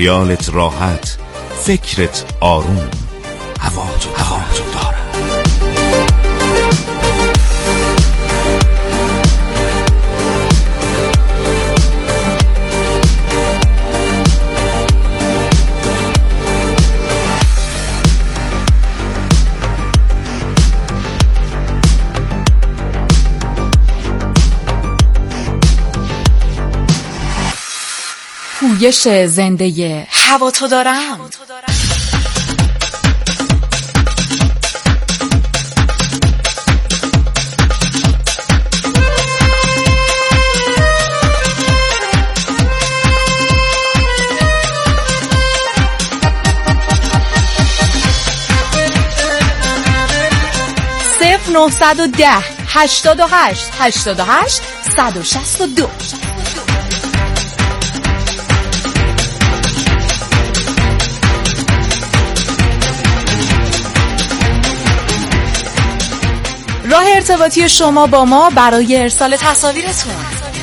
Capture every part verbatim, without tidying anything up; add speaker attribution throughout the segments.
Speaker 1: خیالت راحت، فکرت آروم، هوا تو هوا تو دارم.
Speaker 2: پویش زنده هوا تو دارم. صفر نهصد و ده هشتاد و هشت هشتاد و هشت صد و شصت و دو. راه ارتباطی شما با ما برای ارسال تصاویرتون.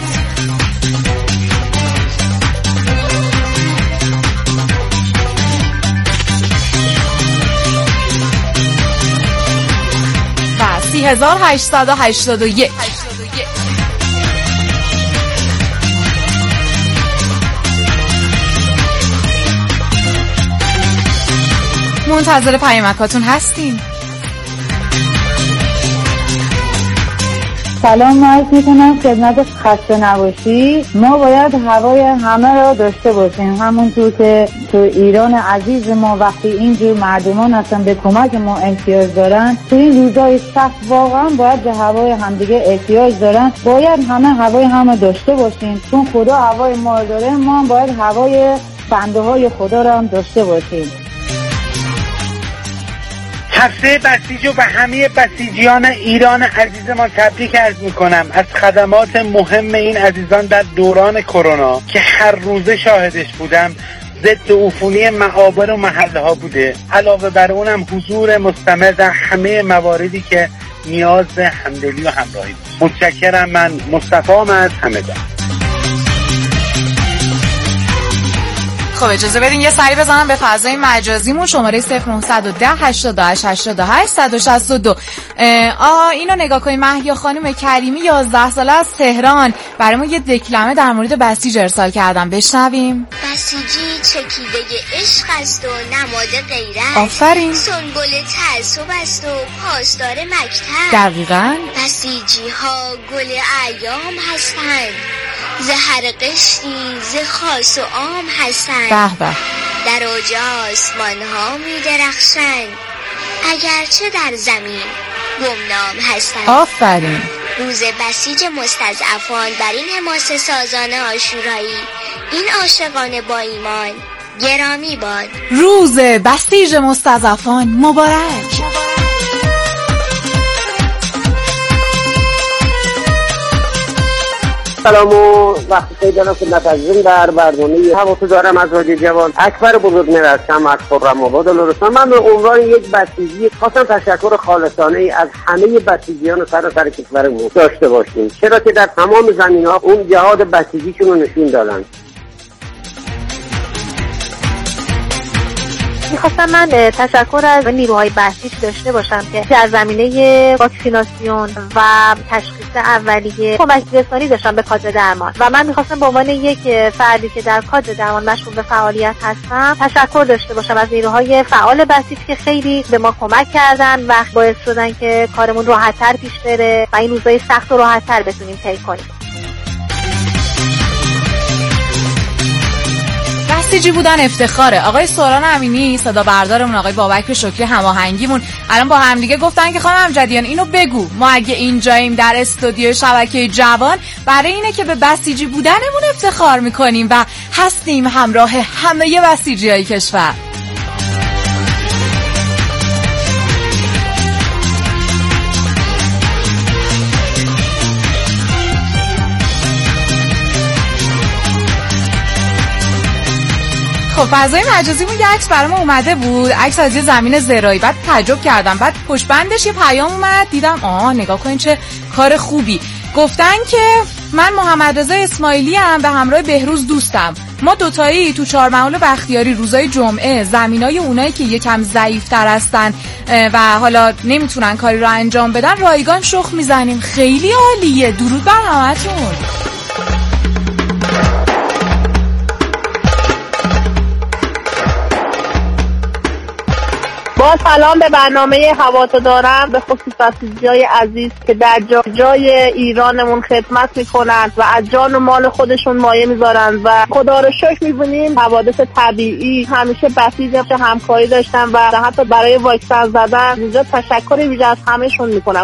Speaker 2: و سی هزار هشتصد و هشتاد و یک. منتظر پیامکاتون هستیم.
Speaker 3: سلام، ما عرض میکنم خدمت خسته نباشی. ما باید هوای همه را داشته باشیم، همونطور که تو ایران عزیز ما وقتی اینجور مردمان اصلا به کمک ما احتیاج دارن، تو این روزای سخت واقعا باید به هوای همدیگه احتیاج دارن. باید همه هوای همه داشته باشیم، چون خدا هوای ما داره، ما باید هوای بنده های خدا را هم داشته باشیم.
Speaker 4: هفته بسیج و به همه بسیجیان ایران عزیز ما تبریک عرض میکنم از خدمات مهم این عزیزان در دوران کرونا که هر روزه شاهدش بودم. ضد عفونی معابر و محله ها بوده، علاوه بر اونم حضور مستمر در همه مواردی که نیاز به همدلی و همراهی بود. متشکرم. من مصطفی ام از همدان.
Speaker 2: خب اجازه بدین یه سری بزنم به فضای مجازیمون. شماره صفر نهصد و ده هشتاد و هشت هشتاد و هشت صد و شصت و دو. آه اینو نگاه کنید، مهیا خانم کریمی یازده ساله از تهران برای ما یه دکلمه در مورد بسیج ارسال کردن. بشنویم.
Speaker 5: بسیجی چکیده عشق است و نماد غیرت.
Speaker 2: آفرین.
Speaker 5: سنبل تعصب است و پاسدار مکتب.
Speaker 2: دقیقاً.
Speaker 5: بسیجی ها گل ایام هستند، زهر قشتی ز خاص و عام هستند.
Speaker 2: به به.
Speaker 5: در اوج آسمان ها می درخشند، اگرچه در زمین گمنام هستند.
Speaker 2: آفرین.
Speaker 5: روز بسیج مستضعفان بر این حماسه سازان عاشورایی، این عاشقان با ایمان گرامی باد.
Speaker 2: روز بسیج مستضعفان مبارک.
Speaker 6: سلام و وقت خیلی خدمت عزیزم در برنامه هوا تو دارم از رادیو جوان. اکبر بزرگ نرسم از خرم آباد لرستان. من به عنوان یک بسیجی خواستم تشکر خالصانه ای از همه بسیجیان سراسر کشورمون داشته باشیم، چرا که در تمام زمینه‌ها اون جهاد بسیجیشون رو نشون دادن.
Speaker 7: میخواستم من تشکر از نیروهای بسیج داشته باشم که در زمینه واکسیناسیون و تشخیص اولیه کمک رسانی داشتم به کادر درمان و من میخواستم به عنوان یک فردی که در کادر درمان مشغول به فعالیت هستم تشکر داشته باشم از نیروهای فعال بسیج که خیلی به ما کمک کردن و باعث شدن که کارمون راحت‌تر پیش بره و این روزهای سخت رو راحت‌تر بتونیم طی کنیم.
Speaker 2: بسیجی بودن افتخاره. آقای سوران امینی صدا بردارمون، آقای بابک شکری هماهنگیمون الان با هم دیگه گفتن که خانم امجدیان اینو بگو، ما اگه اینجاییم در استودیو شبکه جوان برای اینه که به بسیجی بودنمون افتخار میکنیم و هستیم همراه همه بسیجیای کشور. خب فضای مجازیمون یه عکس برام اومده بود، عکس از یه زمین زراعی. بعد تعجب کردم، بعد پشت بندش یه پیام اومد، دیدم آه نگاه کن چه کار خوبی. گفتن که من محمد رضا اسماعیلی ام به همراه بهروز دوستم، ما دوتایی تو چهارمحال بختیاری روزای جمعه زمینای اونایی که یکم ضعیف‌تر هستن و حالا نمیتونن کاری رو انجام بدن رایگان شخ میزنیم. خیلی عالیه. درود بر همتون.
Speaker 7: با سلام به برنامه هوا تو دارم، به خصوص بسیجیای عزیز که در جا جای ایرانمون خدمت میکنن و از جان و مال خودشون مایه میذارن و خدا رو شکر میبینیم حوادث طبیعی همیشه بسیج همکاری داشتن و حتی برای واکسن زدن اینجا تشکر ویژه از همهشون میکنم.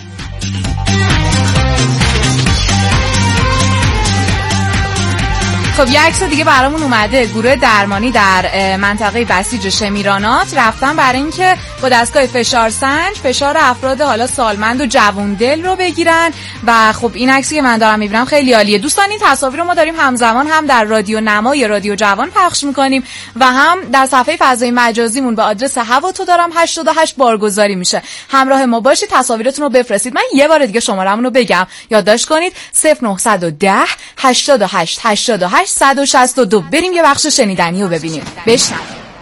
Speaker 2: خب یه عکس دیگه برامون اومده. گروه درمانی در منطقه بسیج شمیرانات رفتن برای اینکه با دستگاه فشار سنج فشار افراد حالا سالمند و جووندل رو بگیرن و خب این عکسی که من دارم میبینم خیلی عالیه. دوستان این تصاویر رو ما داریم همزمان هم در رادیو نمای رادیو جوان پخش میکنیم و هم در صفحه فضای مجازیمون به آدرس هوا تو دارم هشتاد و هشت بارگذاری میشه. همراه ما باشید، تصاویرتون رو بفرستید. من یه بار دیگه شماره‌مون رو بگم، یادداشت کنید: صفر نه یک صفر هشتاد و هشت هشتاد و هشت صد و شصت و دو. بریم یه بخش شنیدنی رو ببینیم. بشنویم.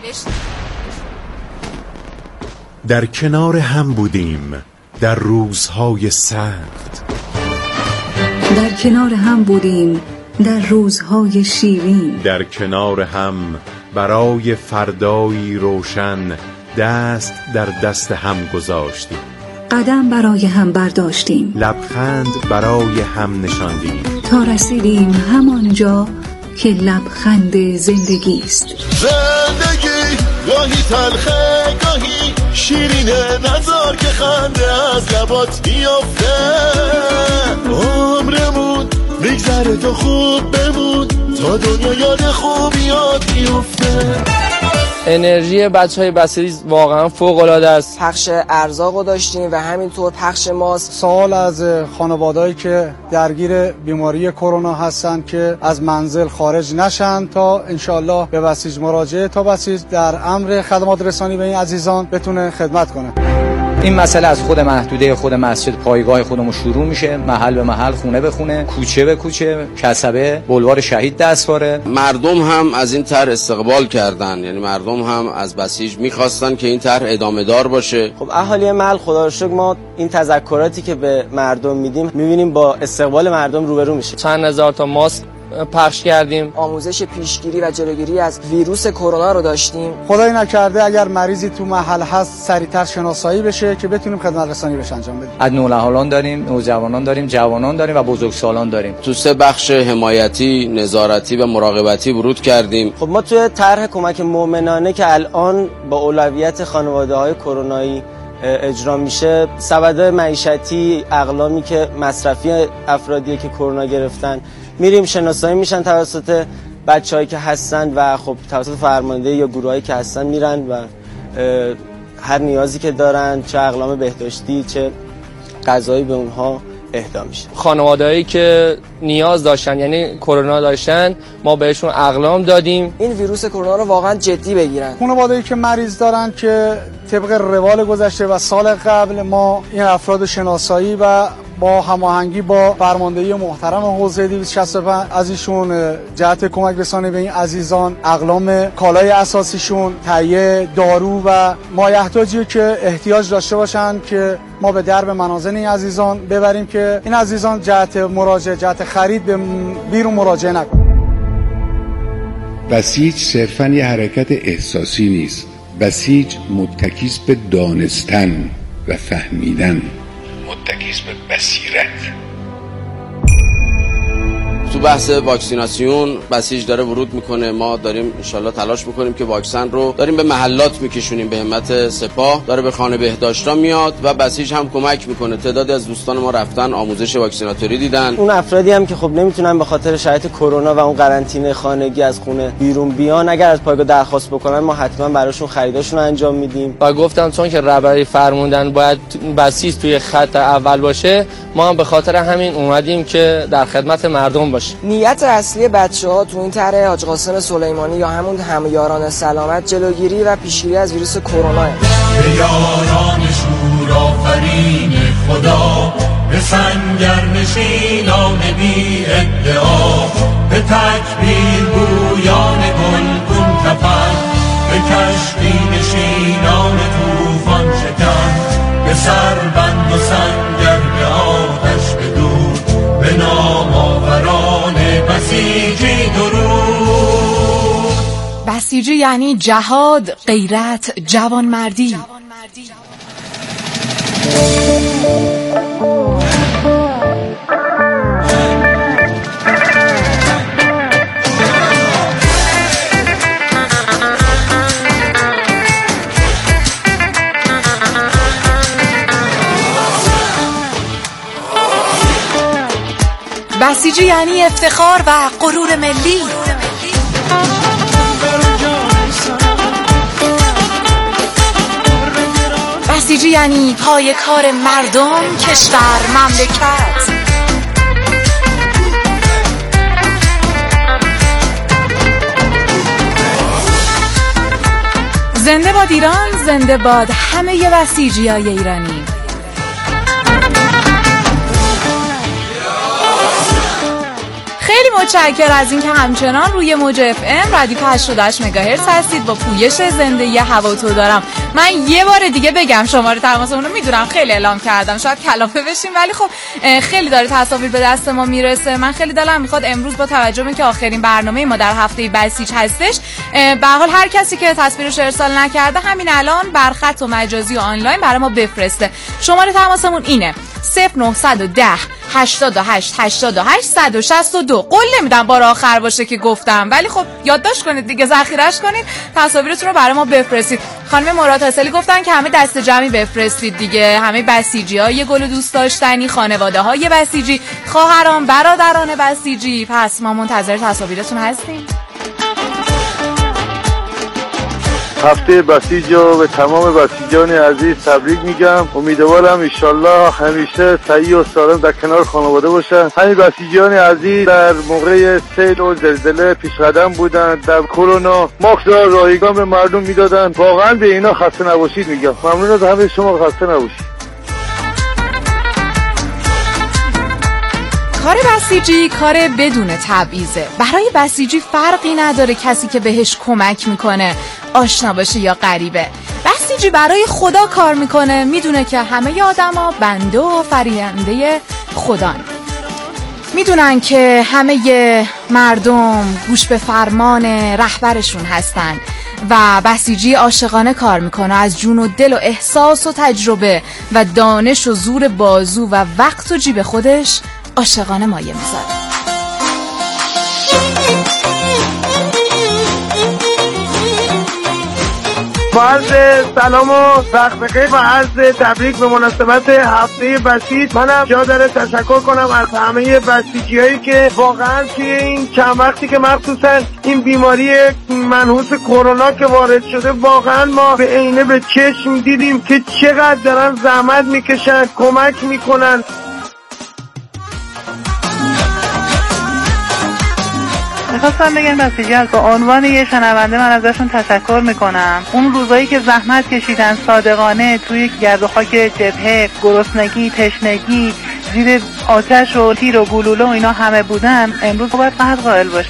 Speaker 1: در کنار هم بودیم در روزهای سخت،
Speaker 8: در کنار هم بودیم در روزهای شیرین،
Speaker 1: در کنار هم برای فردایی روشن دست در دست هم گذاشتیم،
Speaker 8: قدم برای هم برداشتیم،
Speaker 1: لبخند برای هم نشاندیم
Speaker 8: تا رسیدیم همانجا که لبخند زندگی است.
Speaker 9: زندگی گاهی تلخه گاهی شیرینه، نذار که خنده از لبات بیافته. عمرمون بگذره تو خوب بمون تا دنیا یاد خوبیات بیفته.
Speaker 10: انرژی بچهای بسیج واقعا فوق العاده است. پخش ارزاقو داشتیم و همینطور پخش ماست.
Speaker 11: سوال از خانوادهایی که درگیر بیماری کرونا هستن که از منزل خارج نشن تا انشالله به بسیج مراجعه تا بسیج در امر خدمات رسانی به این عزیزان بتونه خدمت کنه.
Speaker 12: این مسئله از خود محدوده خود مسجد پایگاه خودمون شروع میشه، محل به محل، خونه به خونه، کوچه به کوچه، کسبه، بلوار شهید دستواره.
Speaker 13: مردم هم از این طرح استقبال کردن، یعنی مردم هم از بسیج میخواستن که این طرح ادامه دار باشه.
Speaker 10: خب اهالی محل خدا رو شکر ما این تذکراتی که به مردم میدیم میبینیم با استقبال مردم روبرو میشه. چند هزار تا ماسک پخش کردیم. آموزش پیشگیری و جلوگیری از ویروس کرونا رو داشتیم.
Speaker 11: خدای نکرده اگر مریضی تو محل هست سریعتر شناسایی بشه که بتونیم خدمت رسانی بهش انجام بدیم.
Speaker 12: از نوجوانان داریم، نوجوانان داریم، جوانان داریم و بزرگسالان داریم.
Speaker 13: تو سه بخش حمایتی، نظارتی و مراقبتی ورود کردیم.
Speaker 10: خب ما توی طرح کمک مومنانه که الان با اولویت خانواده‌های کرونایی اجرا میشه، سبد معیشتی، اقلامی که مصرفی افرادی که کرونا گرفتن میریم شناسایی میشن توسط بچه‌هایی که هستن و خب توسط فرمانده یا گروهایی که هستن میرن و هر نیازی که دارن، چه اقلام بهداشتی چه غذایی، به اونها اهدا میشه. خانواده‌ای که نیاز داشتن یعنی کرونا داشتن ما بهشون اقلام دادیم. این ویروس کرونا رو واقعا جدی بگیرن.
Speaker 11: خانواده‌ای که مریض دارن که طبق روال گذشته و سال قبل ما این افراد شناسایی و با هماهنگی با فرماندهی محترم حوزه دویست و شصت و پنج از ایشون جهت کمک رسانی به این عزیزان اقلام کالای اساسیشون، تهیه دارو و مایحتاجی که احتیاج داشته باشن که ما به درب منازل این عزیزان ببریم که این عزیزان جهت مراجعه جهت خرید به بیرون مراجعه نکنن.
Speaker 14: بسیج صرفاً یه حرکت احساسی نیست. بسیج متکیست به دانستن و فهمیدن، متکیست به بصیرت.
Speaker 13: تو بحث واکسیناسیون بسیج داره ورود میکنه. ما داریم انشالله تلاش میکنیم که واکسن رو داریم به محلات میکشونیم به همت سپاه، داره به خانه بهداشتا میاد و بسیج هم کمک میکنه. تعدادی از دوستان ما رفتن آموزش واکسیناتوری دیدن.
Speaker 10: اون افرادی هم که خب نمیتونن به خاطر شرایط کرونا و اون قرنطینه خانگی از خونه بیرون بیان، اگر از پایگاه درخواست بکنن ما حتما براشون خریداشون رو انجام میدیم. و گفتم چون که رهبری فرموندن باید بسیج توی خط اول باشه، ما هم به خاطر همین اومدیم که در خدمت مردم باشیم. نیت اصلی بچه‌ها تو این طرح حاج قاسم سلیمانی یا همون همیاران سلامت جلوگیری و پیشگیری از ویروس کرونا.
Speaker 9: به یاران شور آفرین خدا، به سنگر نشینان بی ادعا، به تکبیر گویا
Speaker 2: بسیجی یعنی جهاد، غیرت، جوانمردی. بسیجی یعنی افتخار و غرور ملی. بسیجی یعنی پای کار مردم، کشور، مملکت. زنده باد ایران، زنده باد همه بسیجیای ایرانی. خیلی متشکرم از اینکه همچنان روی موج اف ام رادیو هشتاد و هشت مگاهرتز هستید با پویش زنده هوا تو دارم. من یه بار دیگه بگم شماره تماسمون رو میدونم خیلی اعلام کردم، شاید کلافه بشیم، ولی خب خیلی داره تصاویر به دست ما میرسه. من خیلی دلم میخواد امروز با توجه به اینکه آخرین برنامه ما در هفته بسیج هستش، به هر حال هر کسی که تصویرش ارسال نکرده همین الان بر خط و مجازی و آنلاین برای ما بفرسته. شماره تماسمون اینه صفر نه یک صفر هشتاد و هشت هشتاد و هشت صد و شصت و دو. قول نمیدم بار آخر باشه که گفتم، ولی خب یادداشت کنید دیگه، ذخیره‌اش کنید، تصاویرتون رو برای ما بفرستید. خانم مراد حاصلی گفتن که همه دست جمعی بفرستید دیگه، همه بسیجی‌ها یه گل دوست داشتنی، خانواده‌های بسیجی، خواهران، برادران بسیجی. پس ما منتظر تصاویرتون هستیم.
Speaker 15: هفته بسیج رو به تمام بسیجان عزیز تبریک میگم. امیدوارم انشالله همیشه صحیح و سالم در کنار خانواده باشن. همین بسیجان عزیز در موقع سیل و زلزله پیشقدم بودن، در کرونا ماسک رایگان به مردم میدادن. واقعا به اینا خسته نباشید میگم. ممنون از همه شما، خسته نباشید.
Speaker 2: کار بسیجی کار بدون تبعیضه. برای بسیجی فرقی نداره کسی که بهش کمک میکنه آشنا باشه یا غریبه. بسیجی برای خدا کار میکنه، میدونه که همه آدما بنده و فرینده خدان، میدونن که همه مردم گوش به فرمان رهبرشون هستن و بسیجی عاشقانه کار میکنه، از جون و دل و احساس و تجربه و دانش و زور بازو و وقت و جیب خودش عاشقانه مایه میذاره.
Speaker 16: با عرض سلام و وقت بخیر و عرض تبریک به مناسبت هفته بسیج، منم جا داره تشکر کنم از همه بسیجی هایی که واقعا توی این چند وقتی که مخصوصا این بیماری منحوس کرونا که وارد شده، واقعا ما به عینه به چشم دیدیم که چقدر دارن زحمت میکشن، کمک میکنن.
Speaker 17: میخواستم بگم بسیجی از به عنوان یه شنونده من ازشون تشکر میکنم. اون روزایی که زحمت کشیدن صادقانه توی گرد و خاک جبهه، گرسنگی، تشنگی، زیر آتش و تیر و گلوله و اینا همه بودن، امروز باید قدر قائل باشه.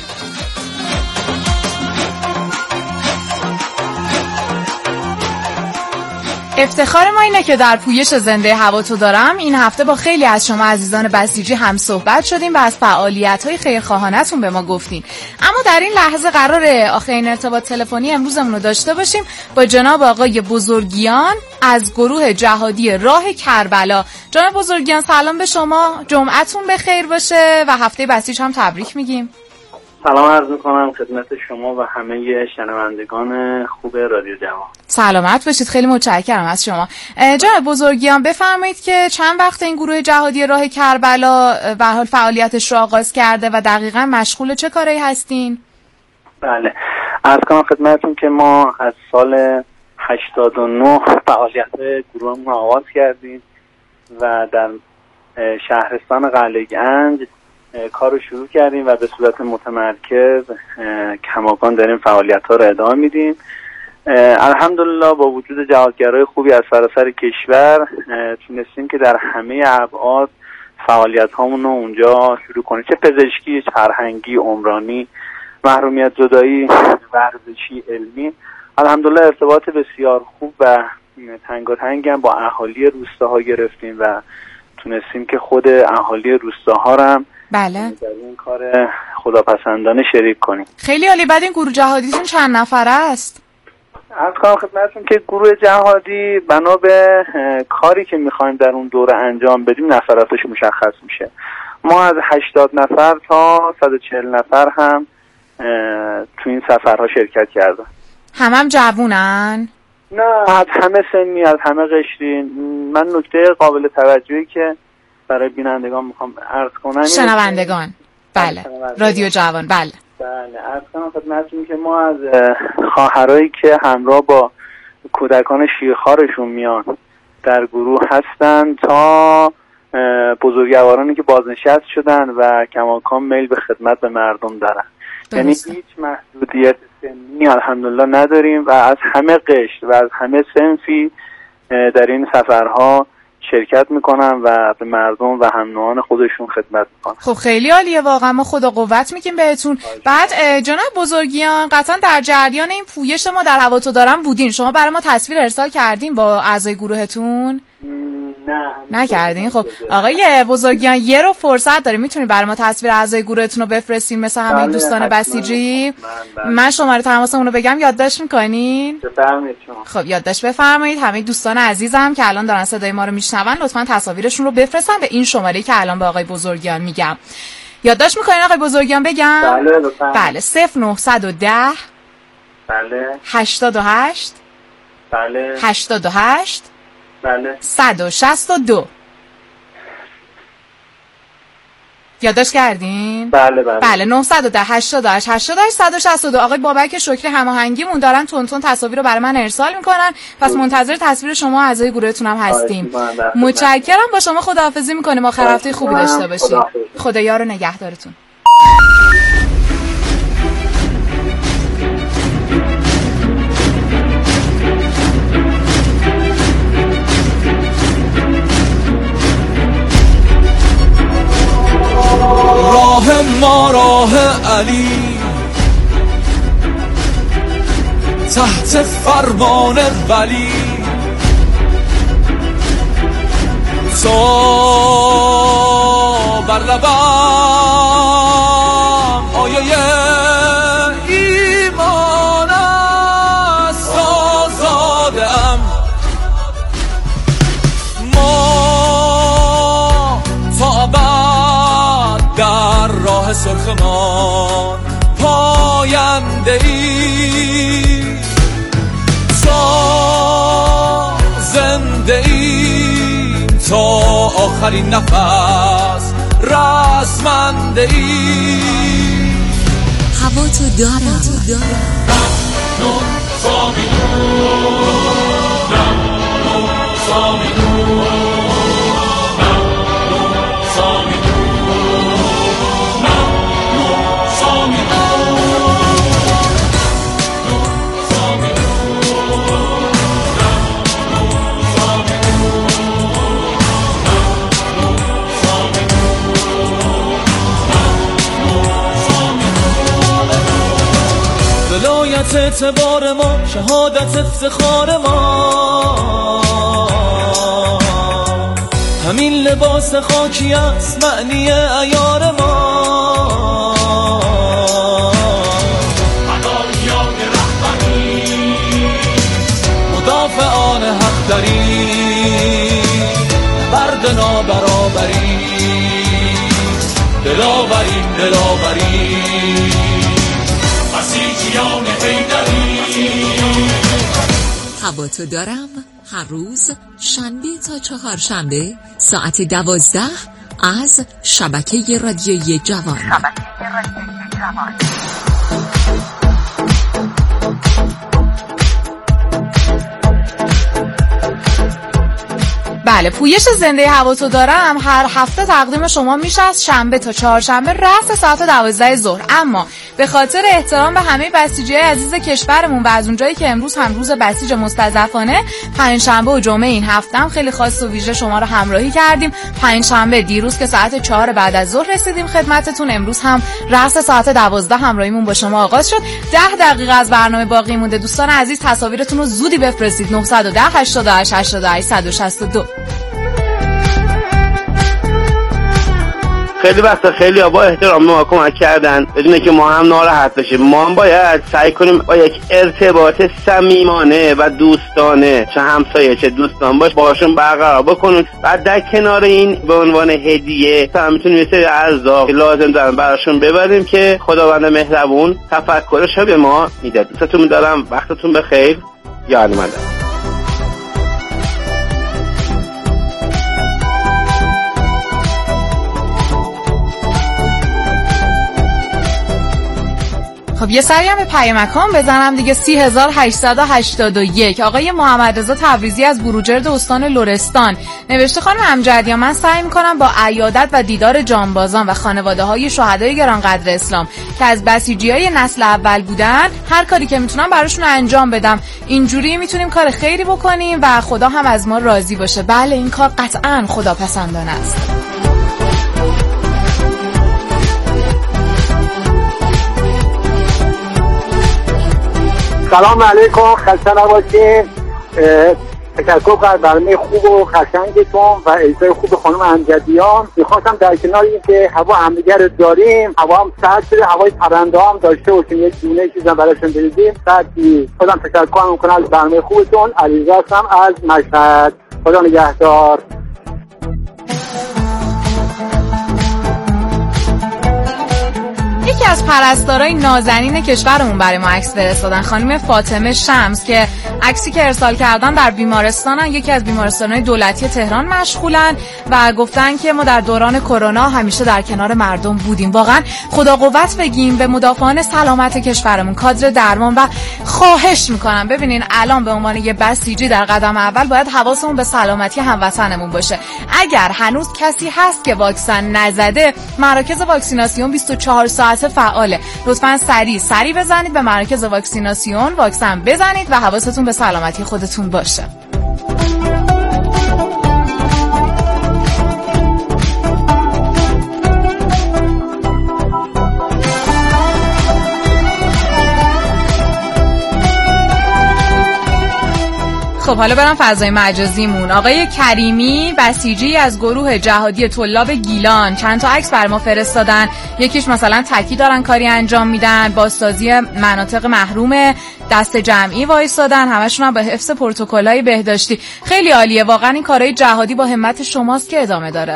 Speaker 2: افتخار ما اینه که در پویش زنده هوا تو دارم این هفته با خیلی از شما عزیزان بسیجی هم صحبت شدیم و از فعالیت‌های خیرخواهانه‌تون به ما گفتین. اما در این لحظه قراره آخرین ارتباط تلفنی امروزمون رو داشته باشیم با جناب آقای بزرگیان از گروه جهادی راه کربلا. جناب بزرگیان سلام به شما، جمعتون بخیر باشه و هفته بسیج هم تبریک میگیم.
Speaker 18: سلام عرض میکنم خدمت شما و همه شنوندگان خوب رادیو جوان.
Speaker 2: سلامت باشید، خیلی متشکرم از شما. جناب بزرگیان بفرمایید که چند وقت این گروه جهادی راه کربلا به حال فعالیتش رو آغاز کرده و دقیقاً مشغول چه کاری هستین؟
Speaker 18: بله، عرض کنم خدمتتون که ما از سال هشتاد و نه فعالیت گروهمون آغاز کردیم و در شهرستان قلعه گنج کار رو شروع کردیم و به صورت متمرکز کماکان داریم فعالیت ها رو ادامه میدیم. الحمدلله با وجود جهادگرای خوبی از سراسر کشور تونستیم که در همه ابعاد فعالیت هامون رو اونجا شروع کنیم، چه پزشکی، فرهنگی، عمرانی، محرومیت زدایی، ورزشی، علمی. الحمدلله ارتباط بسیار خوب و تنگاتنگ هم با اهالی روستاها گرفتیم و تونستیم که خود اهالی روستاها هم
Speaker 2: بله.
Speaker 18: در این کار خداپسندانه شریک کنیم.
Speaker 2: خیلی عالی. بعد این گروه جهادیتون چند نفره است؟
Speaker 18: عرض کنم خدمتتون که گروه جهادی بنا به کاری که میخوایم در اون دوره انجام بدیم نفراتش مشخص میشه. ما از هشتاد نفر تا صد و چهل نفر هم تو این سفرها شرکت کردن.
Speaker 2: همه هم جوونن؟
Speaker 18: نه، از همه سنی، از همه قشری. من نکته قابل توجهی که برای بینندگان میخوام عرض کنم،
Speaker 2: شنوندگان بله، رادیو جوان بله
Speaker 18: بله عرض کنم خدمتتون که ما از خواهرایی که همراه با کودکان شیرخوارشون میان در گروه هستن تا بزرگوارانی که بازنشست شدن و کماکان میل به خدمت به مردم دارن. یعنی هیچ محدودیت سنی الحمدلله نداریم و از همه قشر و از همه صنفی در این سفرها شرکت میکنن و به مردم و هم نوعان خودشون خدمت میکنن.
Speaker 2: خب خیلی عالیه واقعا، ما خدا قوت میگیم بهتون. بعد جناب بزرگیان قطعا در جریان این پویش ما در هوا تو دارم بودین، شما برای ما تصویر ارسال کردین با اعضای گروهتون؟
Speaker 18: نه
Speaker 2: نکردین. خب آقای بزرگیان یه رو فرصت داریم، میتونید برای ما تصویر اعضای گروهتون رو بفرستین مثل همین دوستان بسیجی؟ من شماره تماسمون رو بگم، یادداشت میکنین؟
Speaker 18: بفرمایید شما.
Speaker 2: خب یادداشت بفرمایید. همه دوستان عزیزم که الان دارن صدای ما رو میشنون لطفاً تصاویرشون رو بفرستن به این شماره‌ای که الان به آقای بزرگیان میگم. یادداشت میکنین آقای بزرگیان بگم؟
Speaker 18: بله بفرمایید.
Speaker 2: بله صفر نه یک صفر
Speaker 18: بله
Speaker 2: هشتاد و هشت
Speaker 18: بله
Speaker 2: هشتاد و هشت
Speaker 18: بله
Speaker 2: صد و شصت و دو. یادداشت کردین؟
Speaker 18: بله بله
Speaker 2: بله نه یک صفر هشتاد و هشت هشتاد و هشت صد و شصت و دو. آقای بابک شکری هماهنگیمون دارن تون تون تصاویر رو برای من ارسال میکنن، پس منتظر تصویر شما اعضای گروهتون هم هستیم. متشکرم، با شما خداحافظی میکنیم. آخر هفته خوبی داشته باشید. خدا یار و نگهدارتون.
Speaker 19: راه ما راه علی تحت فرمان ولی تا بر لبم آیه ایمان است آزادم. ما تا بعد در راه سرخمان پاینده ای تا زنده ای تا آخرین نفس رسمنده ای.
Speaker 8: هوا تو دارم
Speaker 19: نو سامیدون نو سامیدون ولایت اعتبار ما، شهادت افتخار ما، همین لباس خاکی است معنی عیار ما. فدایان رهبری مدافعان حق داری، برد نابرابری دلاوریم دلاوریم بسیجیان حیدری.
Speaker 8: هوا تو دارم هر روز شنبه تا چهارشنبه ساعت دوازده از شبکه رادیویی جوان. شبکه رادیویی جوان.
Speaker 2: بله پویش زنده هوا تو دارم هر هفته تقدیم شما میشه از شنبه تا چهارشنبه رأس ساعت دوازده ظهر، اما به خاطر احترام به همه بسیجی‌های عزیز کشورمون و از اونجایی که امروز هم روز بسیج مستضعفانه، پنجشنبه و جمعه این هفته هم خیلی خاص و ویژه شما رو همراهی کردیم. پنجشنبه دیروز که ساعت چهار بعد از ظهر رسیدیم خدمتتون، امروز هم رأس ساعت دوازده همراهیمون با شما آغاز شد. ده دقیقه از برنامه باقی مونده. دوستان عزیز تصاویرتون رو زودی بفرستید. نه یک صفر هشتاد و هشت هشتاد و هشت صد و شصت و دو.
Speaker 6: خیلی وقتا خیلی ها با احترام ما کمک کردن بدون که ما هم ناراحت بشیم. ما هم باید سعی کنیم با یک ارتباط صمیمانه و دوستانه، چه همسایه چه دوستان باش، باشون برقرار بکنیم. بعد در کنار این به عنوان هدیه مثلا میتونیم یه سری ارزاق لازم دارن براشون ببریم که خداوند مهربون تفکرش به ما میده. دوستتون می‌دارم، وقتتون بخیر. یاد مدد.
Speaker 2: خب یه سری هم به پیامکام بزنم دیگه. سی هزار هشتصد و هشتاد و یک آقای محمد رضا تبریزی از بروجرد استان لرستان نوشته: خانم امجدیان، من سعی میکنم با عیادت و دیدار جانبازان و خانواده های شهدای گرانقدر اسلام که از بسیجی های نسل اول بودن هر کاری که میتونم براشون انجام بدم. اینجوری میتونیم کار خیری بکنیم و خدا هم از ما راضی باشه. بله، این کار قطعاً خدا پسندانه است.
Speaker 20: سلام علیکم، خسته نباشید. تشکر از برنامه خوب و قشنگتون و اجرای خوب خانم امجدیان. میخواستم در کنار این که هوا همدیگر رو داریم، هوا هم سرد شده، هوای پرنده هم داشته باشیم، یک دونه چیزم براشون بریزیم. سردی خودم تشکر میکنم از برنامه خوبتون. علیرضا هستم از مشهد. خدا نگهدار.
Speaker 2: یکی از پرستارای نازنین کشورمون برای ما عکس فرستادن، خانم فاطمه شمس، که عکسی که ارسال کردن در بیمارستانن، یکی از بیمارستان‌های دولتی تهران مشغولن و گفتن که ما در دوران کرونا همیشه در کنار مردم بودیم. واقعا خدا قوت بگیم به مدافعان سلامت کشورمون، کادر درمان، و خواهش میکنم ببینین الان به عنوان یه بسیجی در قدم اول باید حواسمون به سلامتی هموطنمون باشه. اگر هنوز کسی هست که واکسن نزده، مراکز واکسیناسیون بیست و چهار ساعته فعاله. لطفاً سریع سریع بزنید به مراکز واکسیناسیون، واکسن بزنید و حواستون به سلامتی خودتون باشه. خب حالا برم فضای مجازیمون. آقای کریمی بسیجی از گروه جهادی طلاب گیلان چند تا عکس بر ما فرستادن. یکیش مثلا تکی دارن کاری انجام میدن، بازسازی مناطق محروم، دست جمعی وایسادن، همشون هم به حفظ پروتکل‌های بهداشتی. خیلی عالیه واقعا، این کارهای جهادی با همت شماست که ادامه داره.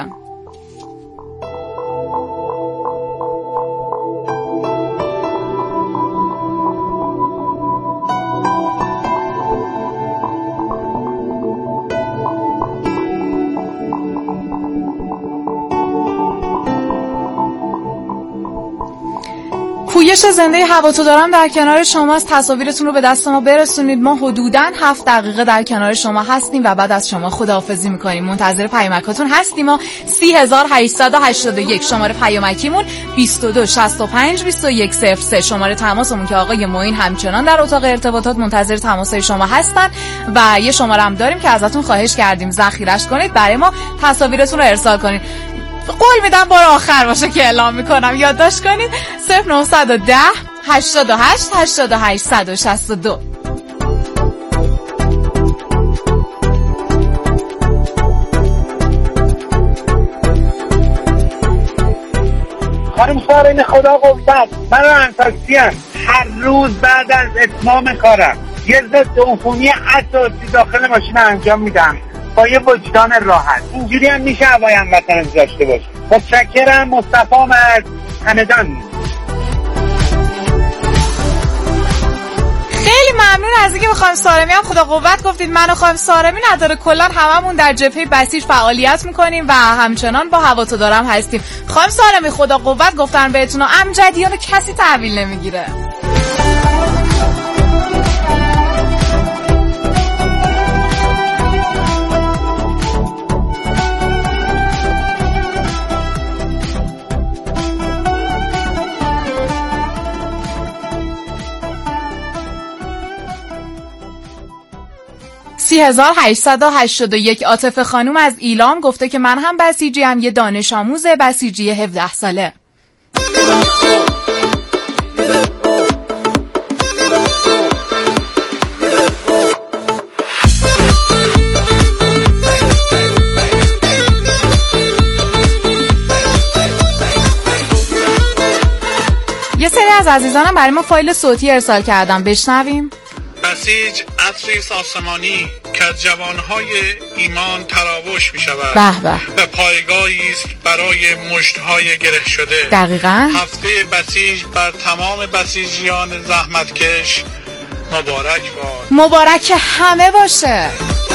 Speaker 2: پویش زنده هوا تو دارم در کنار شماست. تصاویرتون رو به دست ما برسونید. ما حدوداً هفت دقیقه در کنار شما هستیم و بعد از شما خداحافظی میکنیم. منتظر پیامکاتون هستیم. ما سی هزار هشتصد و هشتاد و یک شماره پیامکیمون بیست و دو شصت و پنج بیست و یک صفر سه شماره تماسمون که آقای معین همچنان در اتاق ارتباطات منتظر تماسای شما هستن و یه شماره هم داریم که ازتون خواهش کردیم ذخیره‌اش کنید، برای ما تصاویرتون رو ارسال کنید. قول میدم بار آخر باشه که اعلام میکنم، یادداشت کنید. صفر نهصد و ده هشتاد و هشت هشتاد و هشت صد و شصت و دو.
Speaker 4: خانم سارین خدا قوت، من انتاکسی هم هر روز بعد از اتمام کارم یه ضد عفونی اساسی داخل ماشین انجام میدم با یه وجدان راحت. اینجوری هم میشه هوای هموطن داشته باشه. متشکرم. مصطفی مرد همدان.
Speaker 2: خیلی ممنون از اینکه به خانم سارمی هم خدا قوت گفتید. من و خانم سارمی نداره، کلا هممون در جبهه بسیج فعالیت میکنیم و همچنان با هوا تو دارم هستیم. خانم سارمی خدا قوت گفتن بهتون، امجدیان رو کسی تحویل نمیگیره. سی هزار هشتصد و هشتاد و یک عاطفه خانوم از ایلام گفته که من هم بسیجی هم، یه دانش آموز بسیجی هفده ساله. از عزیزانم برای ما فایل صوتی ارسال کردن، بشنویم.
Speaker 4: بسیج عطری ساسمانی که از جوانهای ایمان تراوش می شود
Speaker 2: به به
Speaker 4: و پایگاهی است برای مژدهای گره شده.
Speaker 2: دقیقاً
Speaker 4: هفته بسیج بر تمام بسیجیان زحمتکش مبارک باد.
Speaker 2: مبارک همه باشه.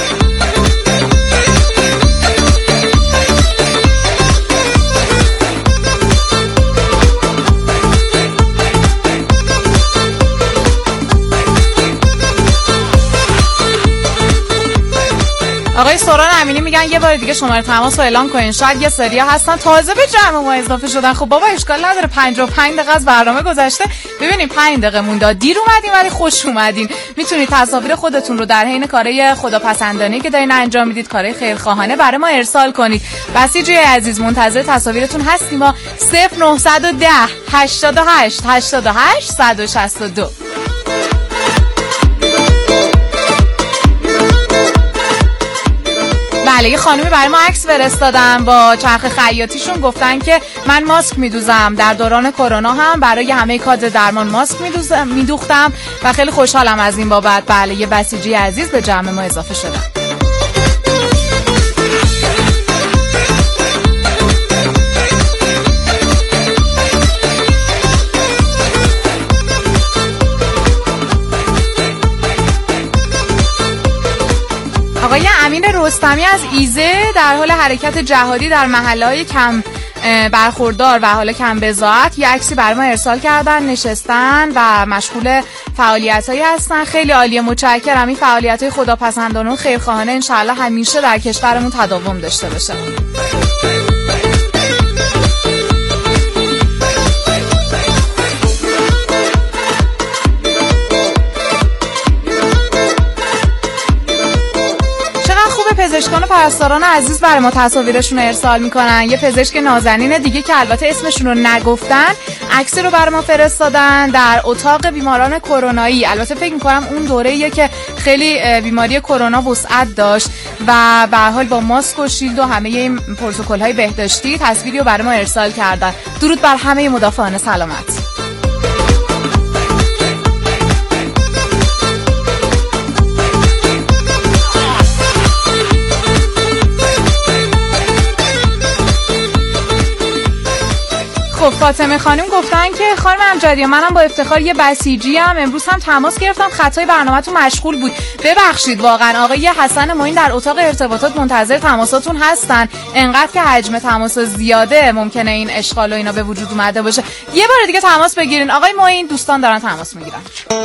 Speaker 2: آقای سوران امینی میگن یه بار دیگه شماره تماس رو اعلام کنین، شاید یه سریا هستن تازه به جمع ما اضافه شدن. خب بابا اشکال نداره، پنجاه و پنج دقیقه از برنامه گذشته، ببینیم پنج دقیقه مونده، دیر اومدین ولی خوش اومدین. میتونید تصاویر خودتون رو در حین کارهای خداپسندانه‌ای که دارین انجام میدید، کارهای خیرخواهانه، برای ما ارسال کنید. بسیجی عزیز منتظر تصاویرتون هستیم. ما صفر نه یک صفر هشتاد و هشت هشتاد و هشت صد و شصت و دو. بله یه خانومی برای ما عکس فرستادن با چرخ خیاطیشون، گفتن که من ماسک میدوزم، در دوران کرونا هم برای همه کادر درمان ماسک میدوزم میدوختم و خیلی خوشحالم از این بابت. بله یه بسیجی عزیز به جمع ما اضافه شدن. آقای امین رستمی از ایزه در حال حرکت جهادی در محله‌های کم برخوردار و حال کم بضاعت یه عکسی برای ما ارسال کردن، نشستن و مشغول فعالیتایی هستن. خیلی عالیه، متشکرم. این فعالیت‌های خداپسندانه و خیرخواهانه انشالله همیشه در کشورمون تداوم داشته باشه. پزشکان و پرستاران عزیز برای ما تصاویرشون رو ارسال میکنن. یه پزشک نازنین دیگه که البته اسمشون رو نگفتن عکسی رو برای ما فرستادن در اتاق بیماران کرونایی. البته فکر میکنم اون دوره‌ایه که خیلی بیماری کرونا وسعت داشت و به هر حال با ماسک و شیلد و همه این پروتکل‌های بهداشتی تصویری رو برای ما ارسال کردن. درود بر همه مدافعان سلامت. خب فاطمه خانم گفتن که خانم امجدی منم با افتخار یه بسیجی ام، امروز هم تماس گرفتم، خطای برنامه‌تون مشغول بود، ببخشید. واقعا آقای حسن معین در اتاق ارتباطات منتظر تماساتون هستن. انقدر که حجم تماس زیاده ممکنه این اشغال و اینا به وجود اومده باشه. یه بار دیگه تماس بگیرین. آقای معین دوستان دارن تماس میگیرن.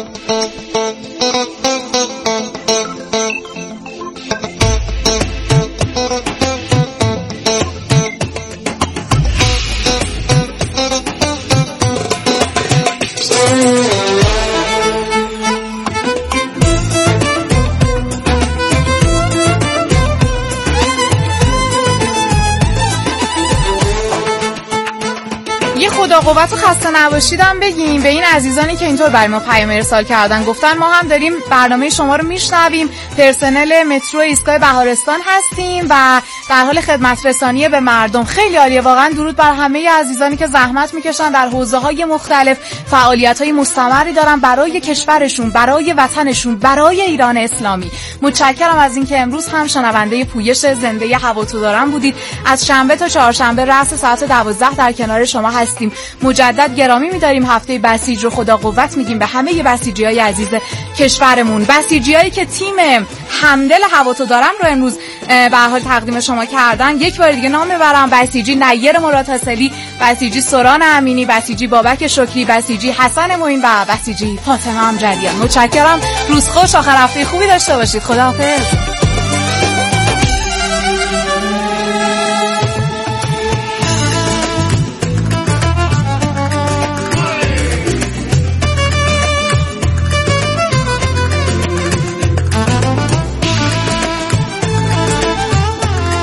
Speaker 2: خدا قوت و خسته نباشیدم بگیم به این عزیزانی که اینطور برای ما پیام ارسال کردن. گفتن ما هم داریم برنامه شما رو میشنویم، پرسنل مترو ایستگاه بهارستان هستیم و در حال خدمت رسانی به مردم. خیلی عالیه واقعا. درود بر همه عزیزانی که زحمت میکشن در حوزه‌های مختلف، فعالیت‌های مستمری دارن برای کشورشون، برای وطنشون، برای ایران اسلامی. متشکرم از اینکه امروز هم شنونده پویش زنده هوا تو دارم بودید. از شنبه تا چهارشنبه رأس ساعت دوازده در کنار شما هستیم. مجدد گرامی می‌داریم. هفته بسیج رو خدا قوت میگیم به همه بسیجی‌های عزیز کشورمون، بسیجی‌هایی که تیم همدل هوا تو دارم رو امروز به هر حال تقدیم شما کردن. یک بار دیگه نام ببرم: بسیجی نیر مرادحاصلی، بسیجی سوران امینی، بسیجی بابک شکری، بسیجی حسن معین و بسیجی فاطمه امجدیان. متشکرم. روز خوش، آخر هفته خوبی داشته باشید. خداحافظ.